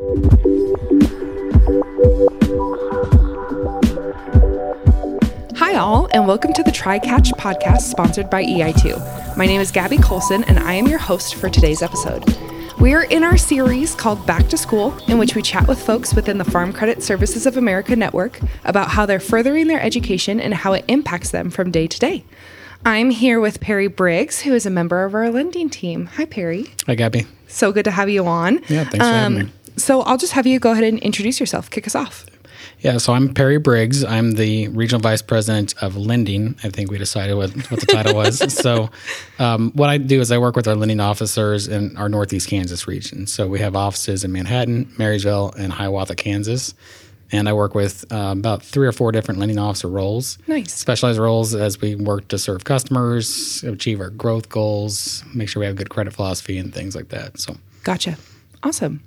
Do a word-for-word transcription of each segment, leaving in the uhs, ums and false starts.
Hi all, and welcome to the TriCatch podcast sponsored by E I two. My name is Gabby Colson, and I am your host for today's episode. We are in our series called Back to School, in which we chat with folks within the Farm Credit Services of America network about how they're furthering their education and how it impacts them from day to day. I'm here with Perry Briggs, who is a member of our lending team. Hi, Perry. Hi, Gabby. So good to have you on. Yeah, thanks for having me. So I'll just have you go ahead and introduce yourself. Kick us off. Yeah, so I'm Perry Briggs. I'm the Regional Vice President of Lending. I think we decided what, what the title was. So um, what I do is I work with our lending officers in our Northeast Kansas region. So we have offices in Manhattan, Marysville, and Hiawatha, Kansas. And I work with uh, about three or four different lending officer roles. Nice. Specialized roles as we work to serve customers, achieve our growth goals, make sure we have good credit philosophy and things like that. So Gotcha. Awesome.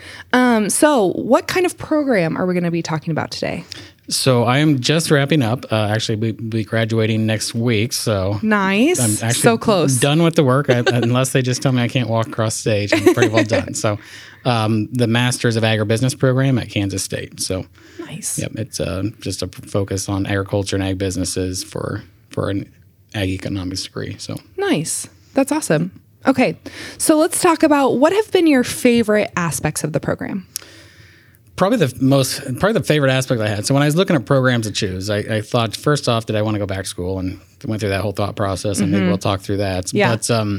Um, so what kind of program are we going to be talking about today? So I am just wrapping up. Uh, actually, we'll be graduating next week. So Nice. I'm actually So close. done with the work. I, unless they just tell me I can't walk across stage, I'm pretty well done. So um, the Masters of Agribusiness program at Kansas State. So Nice. yep, it's uh, just a focus on agriculture and ag businesses for for an ag economics degree. So Nice. That's awesome. Okay. So let's talk about what have been your favorite aspects of the program? Probably the most, probably the favorite aspect I had. So when I was looking at programs to choose, I, I thought first off, did I want to go back to school, and went through that whole thought process, and mm-hmm. maybe we'll talk through that. Yeah. But um,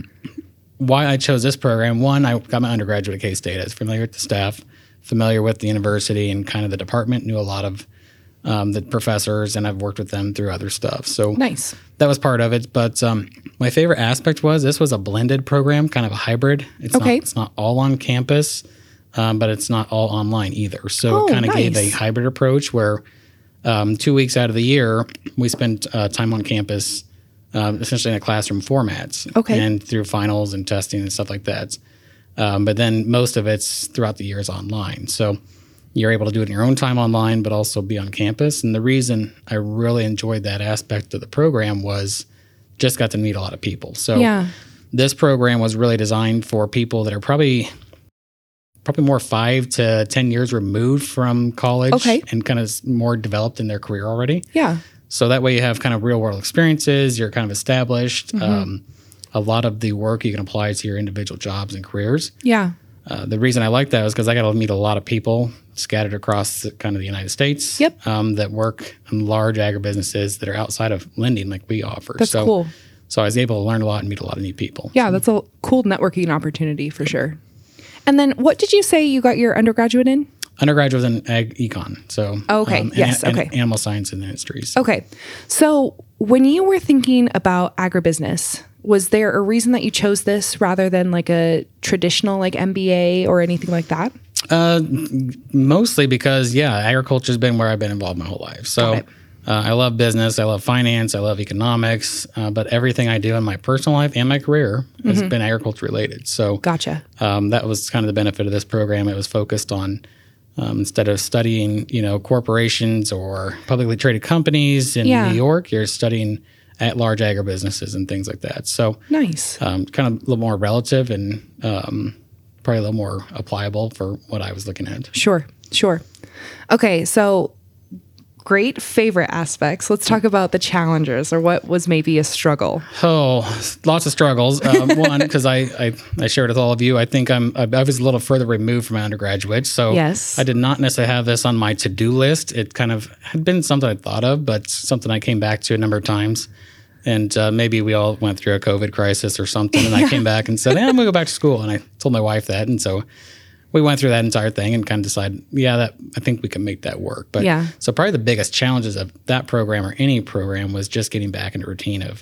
why I chose this program, one, I got my undergraduate at K-State. I was familiar with the staff, familiar with the university and kind of the department, knew a lot of um, the professors, and I've worked with them through other stuff. So Nice. That was part of it. But um, my favorite aspect was this was a blended program, kind of a hybrid. It's Okay. Not, it's not all on campus. Um, but it's not all online either. So Oh, it kind of nice. gave a hybrid approach where um, two weeks out of the year, we spent uh, time on campus, um, essentially in a classroom formats. Okay. And through finals and testing and stuff like that. Um, but then most of it's throughout the years online. So you're able to do it in your own time online, but also be on campus. And the reason I really enjoyed that aspect of the program was just got to meet a lot of people. So Yeah. this program was really designed for people that are probably... probably more five to ten years removed from college Okay. and kind of more developed in their career already. Yeah. So that way you have kind of real world experiences, you're kind of established. Mm-hmm. Um, a lot of the work you can apply to your individual jobs and careers. Yeah. Uh, the reason I like that is because I got to meet a lot of people scattered across the, kind of the United States Yep. um, that work in large agribusinesses that are outside of lending like we offer. That's so, cool. So I was able to learn a lot and meet a lot of new people. Yeah, that's a cool networking opportunity for sure. And then what did you say you got your undergraduate in? Undergraduate was in ag econ, so Okay, um, yes, and, okay. and animal science and industries. Okay. So when you were thinking about agribusiness, was there a reason that you chose this rather than like a traditional like M B A or anything like that? Uh, mostly because yeah, agriculture has been where I've been involved my whole life. So Got it. uh, I love business, I love finance, I love economics, uh, but everything I do in my personal life and my career has been agriculture related. So Gotcha. um, that was kind of the benefit of this program. It was focused on um, instead of studying, you know, corporations or publicly traded companies in Yeah. New York, you're studying at large agribusinesses and things like that. So Nice. um, kind of a little more relative and um, probably a little more applicable for what I was looking at. Sure. Sure. Okay. So great favorite aspects. Let's talk about the challenges or what was maybe a struggle. Oh, lots of struggles. Um, one, because I, I I shared with all of you, I think I'm I I was a little further removed from my undergraduate, so Yes. I did not necessarily have this on my to do list. It kind of had been something I thought of, but something I came back to a number of times. And uh, maybe we all went through a COVID crisis or something, and I came back and said, "Hey, I'm going to go back to school." And I told my wife that, and so we went through that entire thing and kind of decided, yeah, that I think we can make that work. But Yeah. so probably the biggest challenges of that program or any program was just getting back into routine of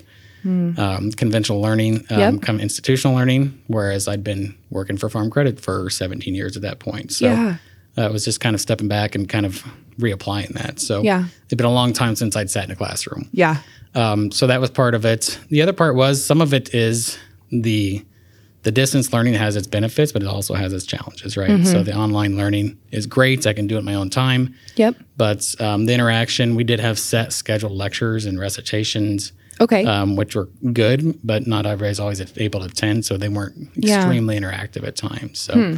um, conventional learning, um, Yep. kind of institutional learning, whereas I'd been working for Farm Credit for seventeen years at that point. So Yeah. uh, it was just kind of stepping back and kind of reapplying that. So Yeah. it'd been a long time since I'd sat in a classroom. Yeah. Um, so that was part of it. The other part was some of it is the the distance learning has its benefits, but it also has its challenges, right? Mm-hmm. So the online learning is great. I can do it in my own time. Yep. But um, the interaction, we did have set scheduled lectures and recitations, Okay. um, which were good, but not everybody's always able to attend. So they weren't Yeah. extremely interactive at times. So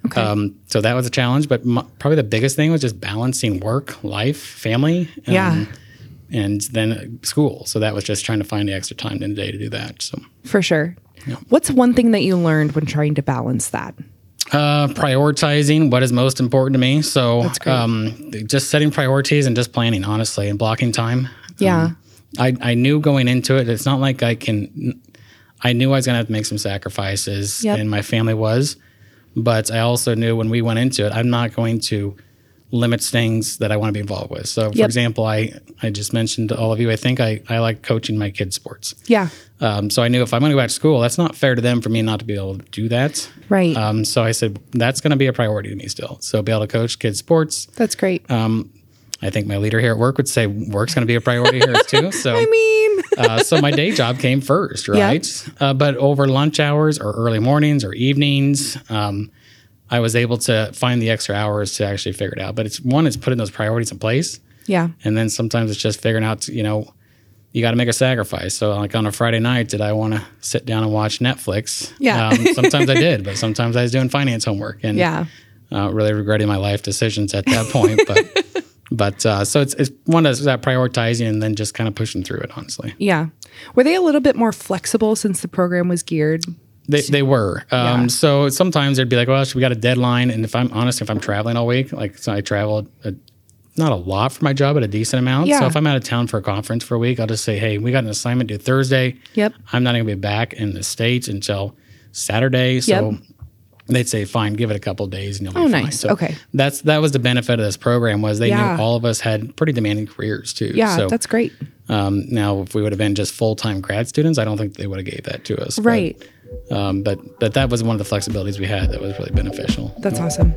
Okay. Um, so that was a challenge, but m- probably the biggest thing was just balancing work, life, family, um, Yeah. and then school. So that was just trying to find the extra time in the day to do that. So For sure. Yeah. What's one thing that you learned when trying to balance that? uh, prioritizing what is most important to me. So That's great. um, just setting priorities and just planning, honestly, and blocking time. Yeah. Um, I, I knew going into it, it's not like I can, I knew I was going to have to make some sacrifices, Yep. and my family was, but I also knew when we went into it, I'm not going to limit things that I want to be involved with. So, for Yep. example, I, I just mentioned to all of you, I think I, I like coaching my kids' sports. Yeah. Um, so I knew if I'm going to go back to school, that's not fair to them for me not to be able to do that. Right. Um, so I said, that's going to be a priority to me still. So be able to coach kids' sports. That's great. Um, I think my leader here at work would say work's going to be a priority here too. So, I mean, uh, so my day job came first, right? Uh, but over lunch hours or early mornings or evenings, um, I was able to find the extra hours to actually figure it out. But it's one is putting those priorities in place. yeah. And then sometimes it's just figuring out, you know, you got to make a sacrifice. So like on a Friday night, did I want to sit down and watch Netflix? Yeah. Um, sometimes I did, but sometimes I was doing finance homework and Yeah. uh, really regretting my life decisions at that point. But but uh, so it's, it's one of that prioritizing and then just kind of pushing through it, honestly. Yeah. Were they a little bit more flexible since the program was geared? They, they were. Um, Yeah. So sometimes they'd be like, well, we got a deadline. And if I'm honest, if I'm traveling all week, like so I traveled a, not a lot for my job, but a decent amount. Yeah. So if I'm out of town for a conference for a week, I'll just say, hey, we got an assignment due Thursday. Yep. I'm not going to be back in the States until Saturday. So Yep. they'd say, fine, give it a couple of days and you'll be Oh, fine. nice. So Okay. That's, that was the benefit of this program was they Yeah. knew all of us had pretty demanding careers too. Yeah. So That's great. um, now, if we would have been just full-time grad students, I don't think they would have gave that to us. But, Right. um, but but that was one of the flexibilities we had that was really beneficial. That's awesome.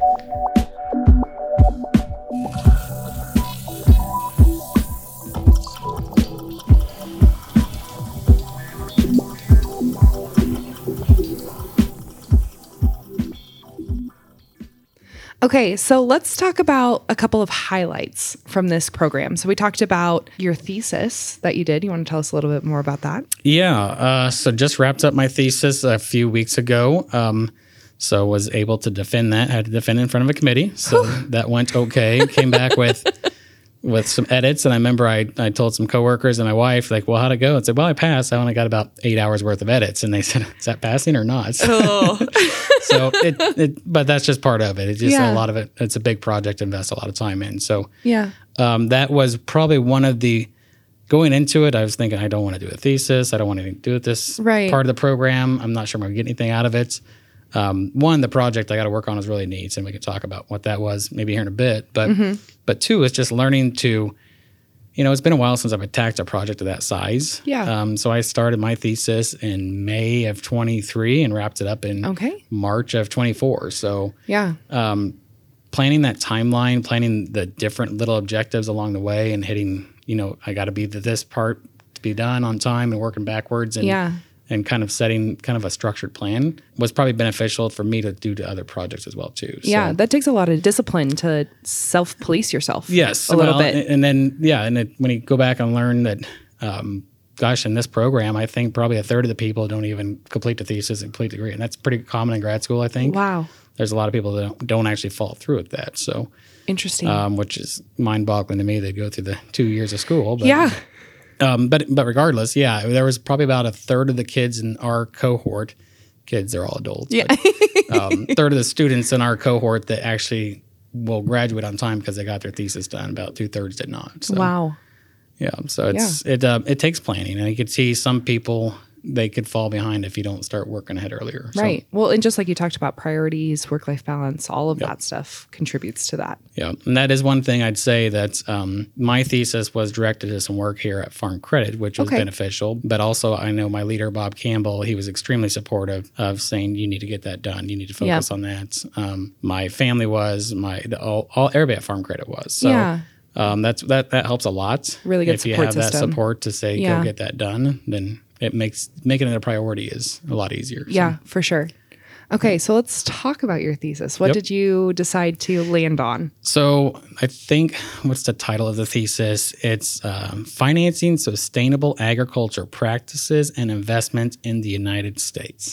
Okay, so let's talk about a couple of highlights from this program. So we talked about your thesis that you did. You want to tell us a little bit more about that? Yeah. Uh, so just wrapped up my thesis a few weeks ago. Um, so was able to defend that. Had to defend in front of a committee. So that went okay. Came back with with some edits. And I remember I, I told some coworkers and my wife, like, well, how'd it go? And said, well, I passed. I only got about eight hours worth of edits. And they said, is that passing or not? Oh. So it, it, but that's just part of it. It's just Yeah. a lot of it. It's a big project to invest a lot of time in. So Yeah. um, that was probably one of the, going into it, I was thinking, I don't want to do a thesis. I don't want anything to do with this Right. part of the program. I'm not sure I'm going to get anything out of it. Um, one, the project I got to work on is really neat, and we can talk about what that was maybe here in a bit. But Mm-hmm. but two, it's just learning to, you know, it's been a while since I've attacked a project of that size. Yeah. Um, so I started my thesis in May of twenty-three and wrapped it up in Okay. March of twenty-four. So Yeah. um, planning that timeline, planning the different little objectives along the way, and hitting, you know, I got to be to this part to be done on time, and working backwards, and Yeah. and kind of setting kind of a structured plan was probably beneficial for me to do to other projects as well too. So, Yeah. That takes a lot of discipline to self police yourself. yes, A little well, bit. and then yeah, and it, when you go back and learn that. Um, Gosh, in this program, I think probably a third of the people don't even complete the thesis and complete the degree, and that's pretty common in grad school. I think. Wow. There's a lot of people that don't, don't actually follow through with that. So, Interesting. um, which is mind-boggling to me. They go through the two years of school. But, yeah. Um, but but regardless, yeah, there was probably about a third of the kids in our cohort. Kids, they're all adults. Yeah. But, um, third of the students in our cohort that actually will graduate on time because they got their thesis done. About two thirds did not. So, Wow. Yeah. So it's it uh, it takes planning, and you could see some people they could fall behind if you don't start working ahead earlier. So, Right. Well, and just like you talked about priorities, work life balance, all of that stuff contributes to that. Yeah, and that is one thing I'd say that um, my thesis was directed to some work here at Farm Credit, which was Okay. beneficial. But also, I know my leader, Bob Campbell, he was extremely supportive of saying, you need to get that done. You need to focus Yeah. on that. Um, my family was, my the, all, all everybody at Farm Credit was. So Yeah. um, that's that that helps a lot. Really good if you support have that system. support to say, Yeah. go get that done, then it makes making it a priority is a lot easier. So, Yeah, for sure. Okay, so let's talk about your thesis. What Yep. did you decide to land on? So I think what's the title of the thesis? It's um, Financing Sustainable Agriculture Practices and Investment in the United States.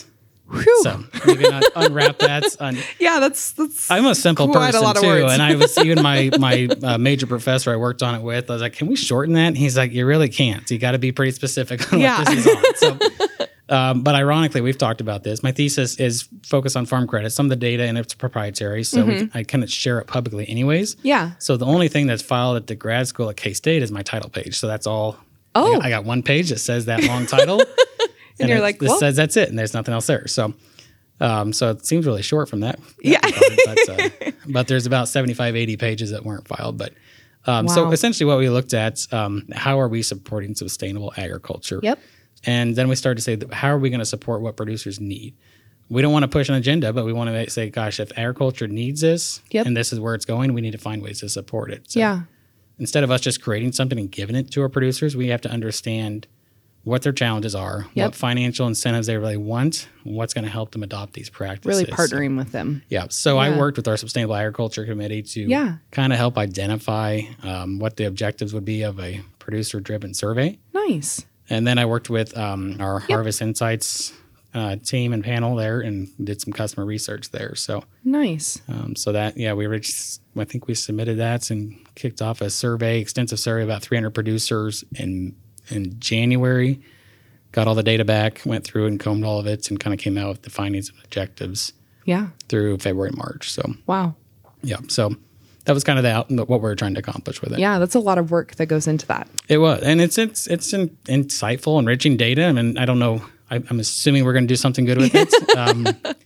Whew. So you can un- unwrap that. Un- yeah, that's that's. I'm a simple quite person a lot of too, words. and I was even my my uh, major professor I worked on it with. I was like, "Can we shorten that?" And he's like, "You really can't. You got to be pretty specific on Yeah. what this is on." So, um, but ironically, we've talked about this. My thesis is focused on farm credit. Some of the data and it's proprietary, so we can, I couldn't share it publicly, anyways. Yeah. So the only thing that's filed at the grad school at K-State is my title page. So that's all. Oh. I got, I got one page that says that long title, and you're it, like, this well. says that's it, and there's nothing else there. So. Um, so it seems really short from that. that Yeah. regard, but, uh, but there's about seventy-five, eighty pages that weren't filed. But um, Wow. so essentially what we looked at, um, how are we supporting sustainable agriculture? Yep. And then we started to say, that how are we going to support what producers need? We don't want to push an agenda, but we want to say, gosh, if agriculture needs this Yep. and this is where it's going, we need to find ways to support it. So Yeah. instead of us just creating something and giving it to our producers, we have to understand what their challenges are, Yep. what financial incentives they really want, what's going to help them adopt these practices. Really So- partnering with them. yeah. So Yeah. I worked with our Sustainable Agriculture Committee to Yeah. kind of help identify um, what the objectives would be of a producer-driven survey. Nice. And then I worked with um, our Harvest Insights uh, team and panel there and did some customer research there. So Nice. um, so that, yeah, we reached, I think we submitted that and kicked off a survey, extensive survey, about three hundred producers in in January. Got all the data back, went through and combed all of it, and kind of came out with the findings and objectives Yeah. through February, March. So, Wow. yeah. So that was kind of the out, what we were trying to accomplish with it. Yeah, that's a lot of work that goes into that. It was, and it's it's it's an insightful, enriching data. I mean, I don't know. I, I'm assuming we're going to do something good with it. um,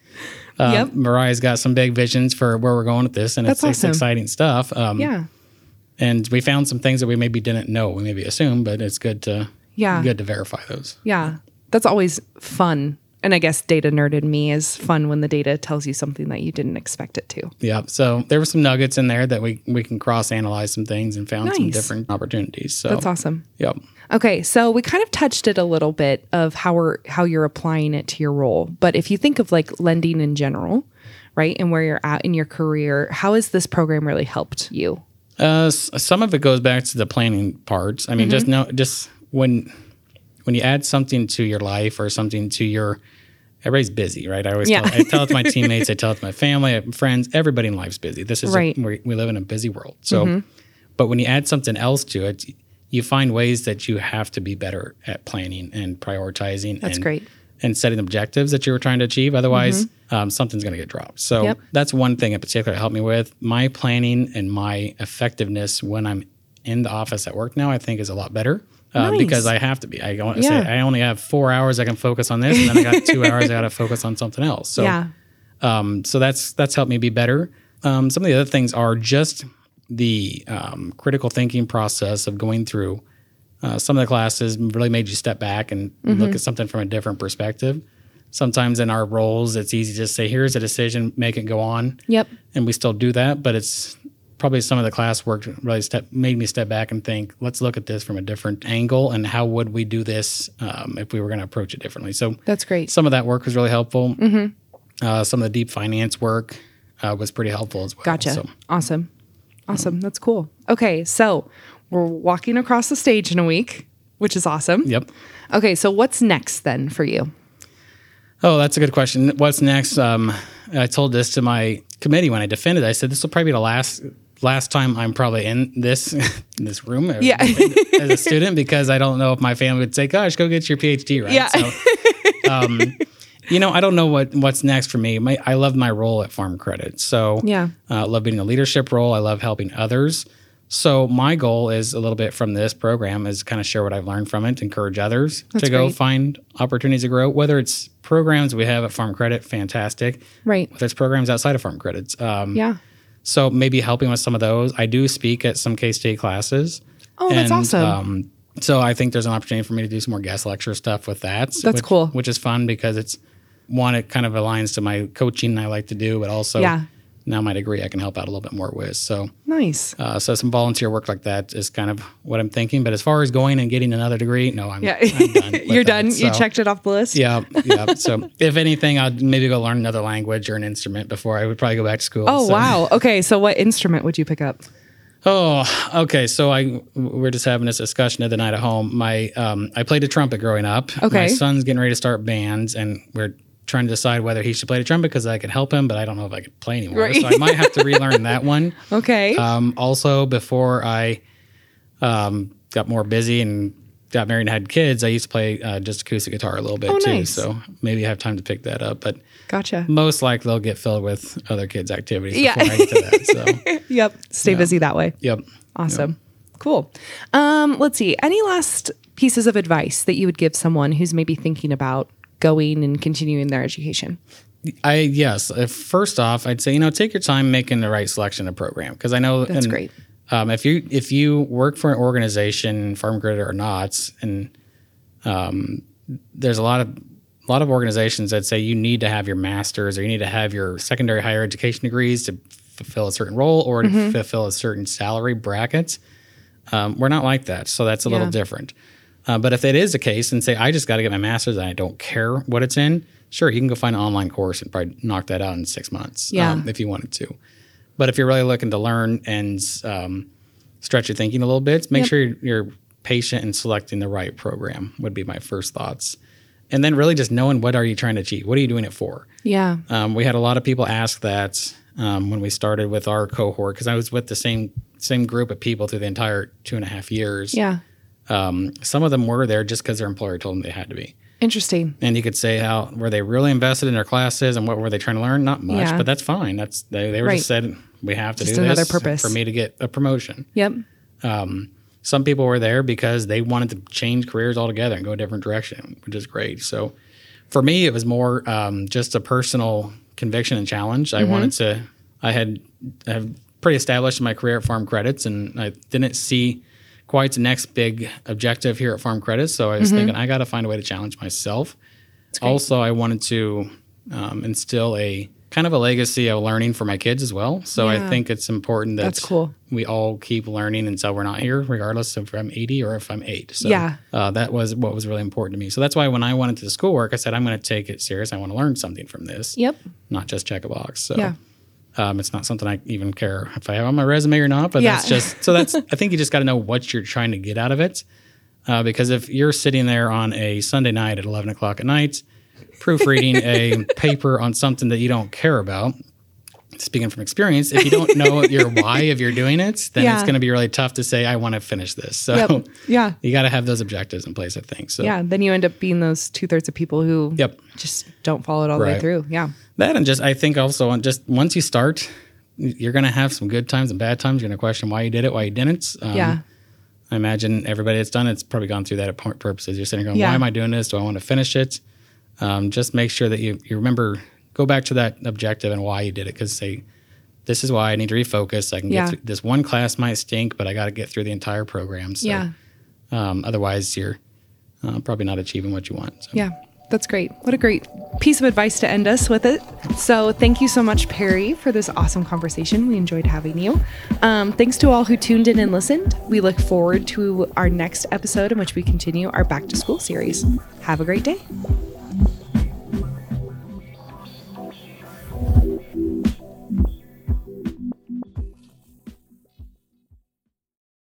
uh, Yep. Mariah's got some big visions for where we're going with this, and That's it's, awesome. it's exciting stuff. Um, Yeah. And we found some things that we maybe didn't know, we maybe assumed, but it's good to Yeah. good to verify those. Yeah. That's always fun. And I guess data nerd in me is fun when the data tells you something that you didn't expect it to. Yeah. So there were some nuggets in there that we we can cross analyze some things and found some Nice. different opportunities. So That's awesome. Yep. Okay, so we kind of touched it a little bit of how we're how you're applying it to your role. But if you think of like lending in general, right, and where you're at in your career, how has this program really helped you? Uh, s- some of it goes back to the planning parts. I mean, just know, just when when you add something to your life or something to your, everybody's busy, right? I always Yeah. tell, I tell it to my teammates, I tell it to my family, friends. Everybody in life's busy. This is Right. a, we, we live in a busy world. So, but when you add something else to it, you find ways that you have to be better at planning and prioritizing. That's and, great. And setting objectives that you were trying to achieve. Otherwise, um, something's going to get dropped. So Yep. that's one thing in particular that helped me with my planning and my effectiveness when I'm in the office at work now. I think is a lot better uh, Nice. because I have to be. I want to Yeah. say I only have four hours I can focus on this, and then I got two hours I got to focus on something else. So, yeah. um, so that's that's helped me be better. Um, some of the other things are just the um, critical thinking process of going through. Uh, some of the classes really made you step back and look at something from a different perspective. Sometimes in our roles, it's easy to just say, here's a decision, make it go on. Yep. And we still do that, but it's probably some of the class work really step, made me step back and think, let's look at this from a different angle and how would we do this um, if we were going to approach it differently. So That's great. some of that work was really helpful. Uh, some of the deep finance work uh, was pretty helpful as well. Gotcha. So, Awesome. Awesome. That's cool. Okay, so we're walking across the stage in a week, which is awesome. yep. Okay, so what's next then for you? Oh, that's a good question. What's next? Um, I told this to my committee when I defended it. I said, this will probably be the last last time I'm probably in this in this room as, Yeah. as a student, because I don't know if my family would say, gosh, go get your PhD, right? Yeah. So, um, you know, I don't know what what's next for me. My, I love my role at Farm Credit. So Yeah. uh, I love being in a leadership role. I love helping others. So my goal is a little bit from this program is kind of share what I've learned from it, encourage others That's to go great. find opportunities to grow, whether it's programs we have at Farm Credit, fantastic. Right. Whether it's programs outside of Farm Credits. Um, Yeah. So maybe helping with some of those. I do speak at some K-State classes. Oh, that's awesome. Um, so I think there's an opportunity for me to do some more guest lecture stuff with that. That's which, cool. Which is fun because it's, one, it kind of aligns to my coaching I like to do, but also Yeah. now my degree I can help out a little bit more with. So Nice. uh, so some volunteer work like that is kind of what I'm thinking. But as far as going and getting another degree, no, I'm, Yeah. I'm done. with You're that. done. You So, checked it off the list? Yeah, yeah. So if anything, I'd maybe go learn another language or an instrument before I would probably go back to school. Oh, So- wow. Okay, so what instrument would you pick up? Oh, okay. So I we're just having this discussion the other night at home. My um, I played the trumpet growing up. Okay. My son's getting ready to start bands, and we're trying to decide whether he should play the trumpet because I could help him, but I don't know if I could play anymore. Right. So I might have to relearn that one. Okay. Um, also, before I um, got more busy and got married and had kids, I used to play uh, just acoustic guitar a little bit Oh, too. nice. So maybe I have time to pick that up. But Gotcha. most likely they'll get filled with other kids' activities Yeah. before I get to that. So Yep. Stay Yeah. busy that way. yep. Awesome. Cool. Um, let's see. Any last pieces of advice that you would give someone who's maybe thinking about going and continuing their education? I yes. Uh, First off, I'd say you know take your time making the right selection of program because I know That's and, great. Um, if you if you work for an organization, Farm Credit or not, and um, there's a lot of a lot of organizations that say you need to have your master's or you need to have your secondary higher education degrees to fulfill a certain role or to Mm-hmm. fulfill a certain salary bracket. Um, we're not like that, so that's a Yeah. little different. Uh, but if it is the case and say, I just got to get my master's and I don't care what it's in, sure, you can go find an online course and probably knock that out in six months Yeah. um, if you wanted to. But if you're really looking to learn and um, stretch your thinking a little bit, make Yep. sure you're, you're patient in selecting the right program would be my first thoughts. And then really just knowing what are you trying to achieve? What are you doing it for? Yeah. Um, we had a lot of people ask that um, when we started with our cohort because I was with the same same group of people through the entire two and a half years. Yeah. Um, some of them were there just because their employer told them they had to be. Interesting. And you could say how were they really invested in their classes and what were they trying to learn? Not much, Yeah. but that's fine. That's they, they were Right. just said we have to Just do another this purpose. for me to get a promotion. Yep. Um, some people were there because they wanted to change careers altogether and go a different direction, which is great. So for me, it was more um, just a personal conviction and challenge. I Mm-hmm. wanted to. I had have pretty established my career at Farm Credits, and I didn't see quite the next big objective here at Farm Credits. So I was Mm-hmm. thinking I got to find a way to challenge myself. great. Also, I wanted to um, instill a kind of a legacy of learning for my kids as well. So Yeah. I think it's important that That's cool. we all keep learning until we're not here, regardless if I'm eighty or if I'm eight. So Yeah. uh, that was what was really important to me. So that's why when I went into the schoolwork, I said, I'm going to take it serious. I want to learn something from this, Yep. not just check a box. So Yeah. um, it's not something I even care if I have on my resume or not, but Yeah. that's just, so that's, I think you just got to know what you're trying to get out of it. Uh, because if you're sitting there on a Sunday night at eleven o'clock at night, proofreading a paper on something that you don't care about, speaking from experience, if you don't know your why if you're doing it, then Yeah. it's going to be really tough to say, I want to finish this. So Yep. Yeah. you got to have those objectives in place, I think. So Yeah. Then you end up being those two thirds of people who Yep. just don't follow it all the way Right. through. Yeah. that, and just, I think also on just once you start, you're going to have some good times and bad times. You're going to question why you did it, why you didn't. Um, Yeah. I imagine everybody that's done it's probably gone through that at point purposes. You're sitting going, Yeah. why am I doing this? Do I want to finish it? Um, just make sure that you, you remember, go back to that objective and why you did it. Because say, this is why I need to refocus. I can Yeah. get through this one class might stink, but I got to get through the entire program. So, Yeah. um, otherwise you're uh, probably not achieving what you want. So. Yeah. That's great. What a great piece of advice to end us with it. So thank you so much, Perry, for this awesome conversation. We enjoyed having you. Um, thanks to all who tuned in and listened. We look forward to our next episode in which we continue our back to school series. Have a great day.